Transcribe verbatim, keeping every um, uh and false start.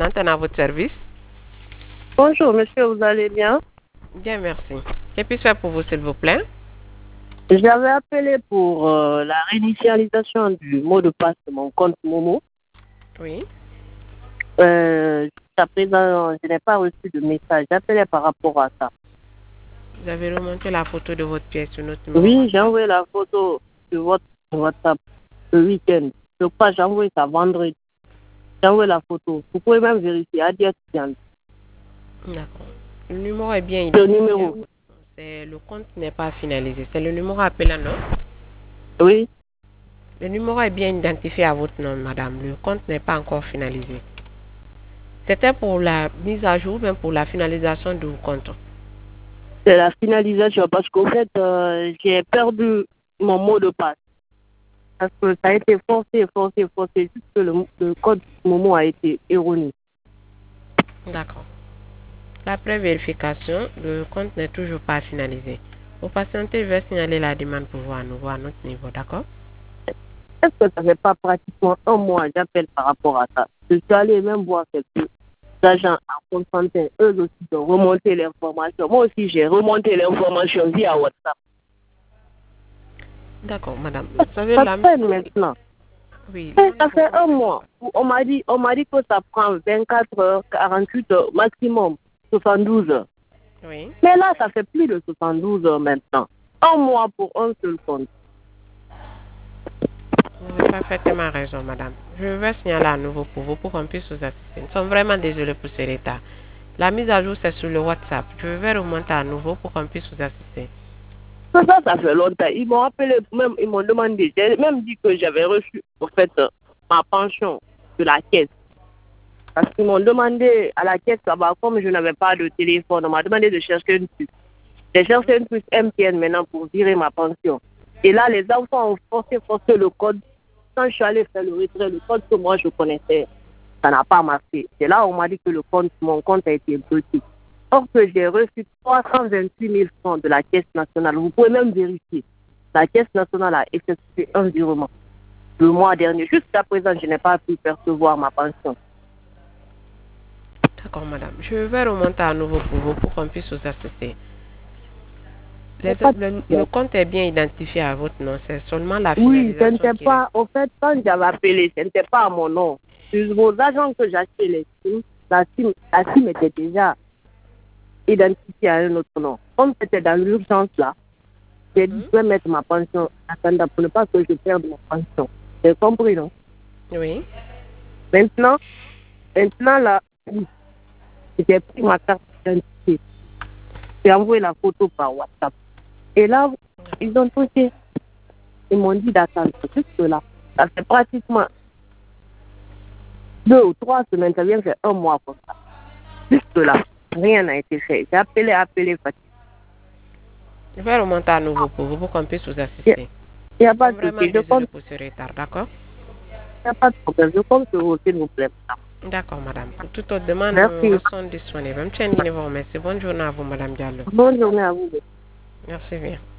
Nathan à votre service. Bonjour, monsieur, vous allez bien? Bien, merci. Que puis-je faire pour vous, s'il vous plaît? J'avais appelé pour euh, la réinitialisation du mot de passe de mon compte Momo. Oui. Euh, Jusqu'à présent, je n'ai pas reçu de message. J'appelais par rapport à ça. Vous avez remonté la photo de votre pièce sur notre numéro Oui, WhatsApp. j'ai envoyé la photo sur votre WhatsApp le week-end. Je crois que j'ai envoyé ça vendredi. J'ai envoyé la photo. Vous pouvez même vérifier. Adia Tidiane. D'accord. Le numéro est bien Le identifié. numéro. C'est le compte n'est pas finalisé. C'est le numéro appelant, non? Oui. Le numéro est bien identifié à votre nom, madame. Le compte n'est pas encore finalisé. C'était pour la mise à jour, même pour la finalisation du compte. C'est la finalisation parce qu'au fait, euh, j'ai perdu mon mot de passe. Parce que ça a été forcé, forcé, forcé, juste que le, le code Momo a été erroné. D'accord. Après vérification, le compte n'est toujours pas finalisé. Pour patienter, je vais signaler la demande pour vous à nouveau à notre niveau, d'accord? Est-ce que ça fait pas pratiquement un mois j'appelle par rapport à ça? Je suis allé même voir quelques agents à Constantin, eux aussi ont remonté l'information. Moi aussi, j'ai remonté l'information via WhatsApp. D'accord, madame. Vous savez, Ça la... traîne maintenant. Oui. Et ça fait un mois. On m'a dit, on m'a dit que ça prend vingt-quatre heures, quarante-huit heures, maximum soixante-douze heures. Oui. Mais là, ça fait plus de soixante-douze heures maintenant. Un mois pour un seul compte. Vous avez parfaitement raison, madame. Je vais signaler à nouveau pour vous pour qu'on puisse vous assister. Nous sommes vraiment désolés pour ce retard. La mise à jour, c'est sur le WhatsApp. Je vais remonter à nouveau pour qu'on puisse vous assister. Ça, ça, ça fait longtemps. Ils m'ont appelé, même, ils m'ont demandé. J'ai même dit que j'avais reçu, en fait, euh, ma pension de la caisse. Parce qu'ils m'ont demandé à la caisse là-bas, comme je n'avais pas de téléphone, on m'a demandé de chercher une puce. J'ai cherché une puce M T N maintenant pour virer ma pension. Et là, les enfants ont forcé, forcé le code. Quand je suis allée faire le retrait, le code que moi je connaissais, ça n'a pas marché. C'est là où on m'a dit que le compte, mon compte a été bloqué. Or que j'ai reçu trois cent vingt-huit mille francs de la Caisse nationale. Vous pouvez même vérifier. La Caisse nationale a effectué un virement le mois dernier. Jusqu'à présent, je n'ai pas pu percevoir ma pension. D'accord, madame. Je vais remonter à nouveau pour vous pour qu'on puisse vous assister. Les- Pas le, le compte est bien identifié à votre nom. C'est seulement la Oui, ce finalisation n'était qui pas, au fait, quand j'avais appelé, ce n'était pas à mon nom. Sur vos agents que j'achetais les SIM, la SIM, la SIM était déjà identifiée à un autre nom. Comme c'était dans l'urgence là, j'ai dit, je vais mettre ma pension à Kanda pour ne pas que je perde ma pension. J'ai compris, non? Oui. Maintenant, maintenant là, j'ai pris ma carte d'identité. J'ai envoyé la photo par WhatsApp. Et là, ils ont touché. Ils m'ont dit d'attendre. Juste là. Ça fait pratiquement deux ou trois semaines. Ça vient faire un mois comme ça. Juste là. Rien n'a été fait. J'ai appelé, appelé. Je vais remonter à nouveau pour vous pour qu'on puisse vous assister. Il n'y a pas de Vraiment souci. Je désolé compte. pour ce retard, d'accord? Il n'y a pas de problème. Je compte sur vous, s'il vous plaît. D'accord, madame. Pour toute autre demande, Merci. nous restons disponibles. Même chaîne, vous remercie. Bonne journée à vous, madame Diallo. Bonne journée à vous. Merci bien.